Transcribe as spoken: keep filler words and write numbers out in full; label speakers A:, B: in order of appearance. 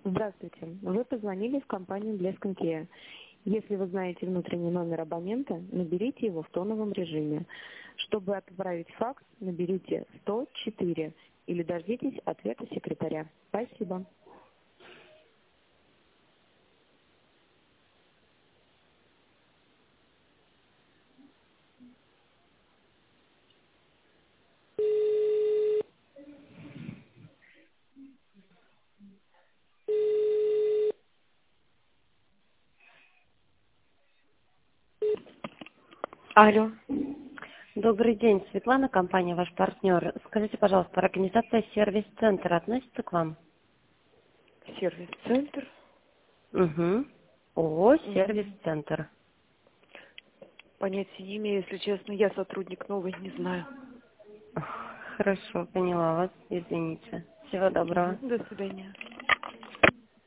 A: Здравствуйте. Вы позвонили в компанию Блеск энд Кеа. Если вы знаете внутренний номер абонента, наберите его в тоновом режиме. Чтобы отправить факс, наберите сто четыре или дождитесь ответа секретаря. Спасибо. Алло.
B: Добрый день, Светлана, компания «Ваш партнер». Скажите, пожалуйста, организация сервис-центра относится к вам?
A: Сервис-центр.
B: Угу. ООО
A: М,
B: «Сервис-центр».
A: Понятия не имею, если честно. Я сотрудник новый, не знаю.
B: Хорошо, поняла вас, извините. Всего доброго.
A: Мгм, До свидания.